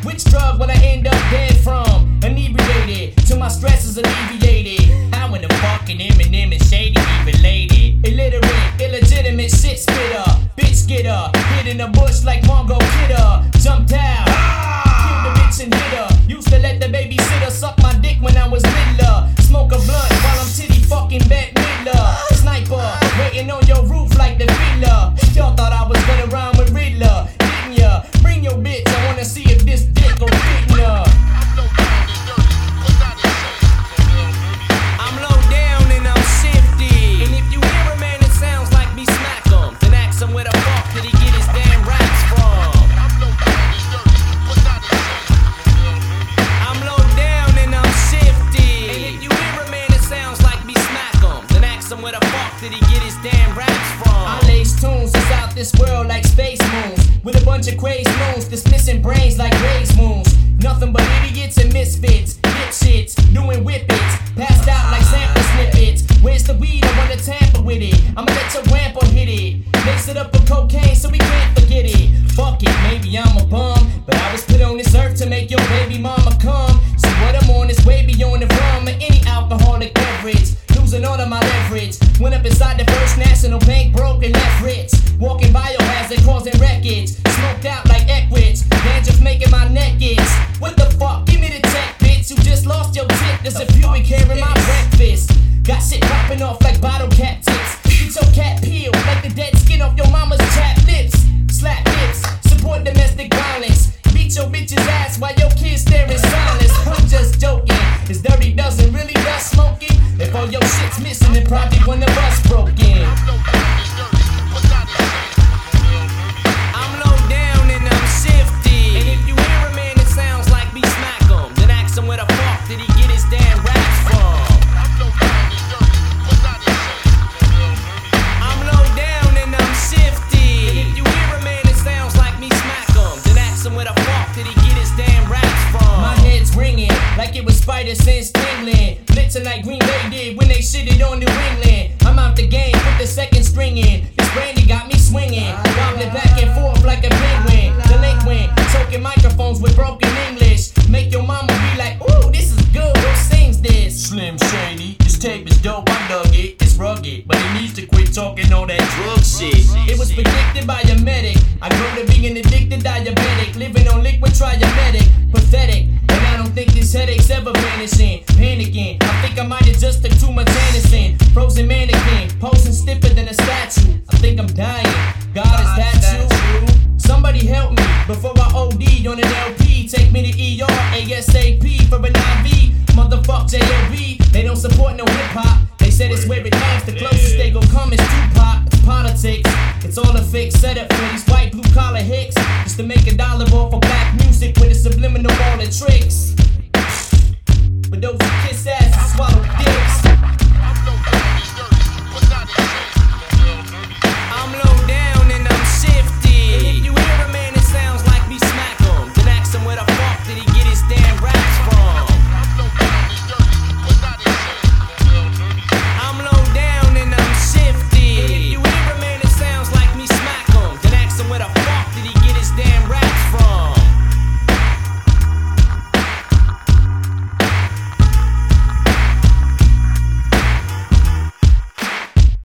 Which drug will I end up dead from? Inebriated, till my stress is alleviated. How in the fucking Eminem and Shady be related? Illiterate, illegitimate shit spitter. Bitch getter, hid in the bush like Mongo Kidder. Jumped out, killed the bitch and hit her. Used to let the babysitter suck my dick when I was littler. Smoke a blunt while I'm titty fucking Bette Midler. Sniper, waiting on your roof like the Fiddler. Y'all thought I was gonna rhyme with Riddler, didn't ya? Bring your bitch, I wanna see if this dick gon' fit in her. I'm low down and I'm shifty. And if you hear a man that sounds like me, smack him. Then ask him where the fuck did he get his damn raps from? I'm low down and I'm shifty. And if you hear a man that sounds like me, smack him. Then ask him where the fuck did he get his damn raps from? I lace tunes that's out this world like space moons. With a bunch of crazed moons, dismissing brains like raised moons. Nothing but idiots and misfits, dipshits, doing whippets, passed out like sample snippets. Where's the weed? I wanna tamper with it. I'ma let your grandpa hit it. Mix it up with cocaine so we can't forget it. Fuck it, maybe I'm a bum, but I was put on this earth to make your baby mama come. See what I'm on is way beyond the rum or any alcoholic beverage. Losing all of my leverage. Went up inside the First National Bank, broke and left rich. Walking biohazard, causing wreckage. Smoked out like Eckwitch. Dandruff making my neck itch. What the fuck? Give me the tech, bitch. You just lost your tip. There's a Buick carrying my breakfast. Got shit popping off like bottle cap tips. Get your cat peeled like the dead skin off your mama's chapped lips. Slap lips. Support domestic violence. Beat your bitch's ass while your kids stare in silence. I'm just joking. It's Dirty Dozen really does smoking. If all your shit's missing, then probably when the bus broke in. I'm low down and I'm shifty. And if you hear a man that sounds like me, smack him. Then ask him where the fuck did he get his damn raps from? I'm low down and I'm shifty. And if you hear a man that sounds like me, smack him. Then ask him where the fuck did he get his damn raps from? My head's ringing like it was spider sense tingling. Blitzing like Green Bay did when they shitted on New England. I'm out the game, put the second string in. This brandy got me swinging, wobbling back and forth like a penguin. Delinquent, choking microphones with broken English. Make your mama be like, ooh, this is good, who sings this? Slim Shady, this tape is dope, I dug it. It's rugged, but it needs to quit talking all that drug shit. It was predicted by a medic. I grew to be an addicted diabetic, living on liquid triametic. Pathetic, and I don't think this headache's ever vanishing. Panicking, I think I might have just took too much Anderson. Frozen mannequin, posing stiffer than a statue. I think I'm dying. God, is that true? Somebody help me before I OD on an LP. Take me to ER ASAP for an IV. Motherfuck J.O.B. They don't support no hip hop. They said it's where it ends. The closest they gon' come is Tupac. It's politics. It's all a fake setup for these white blue collar hicks. Just to make $1 off of black music with a subliminal ball of tricks.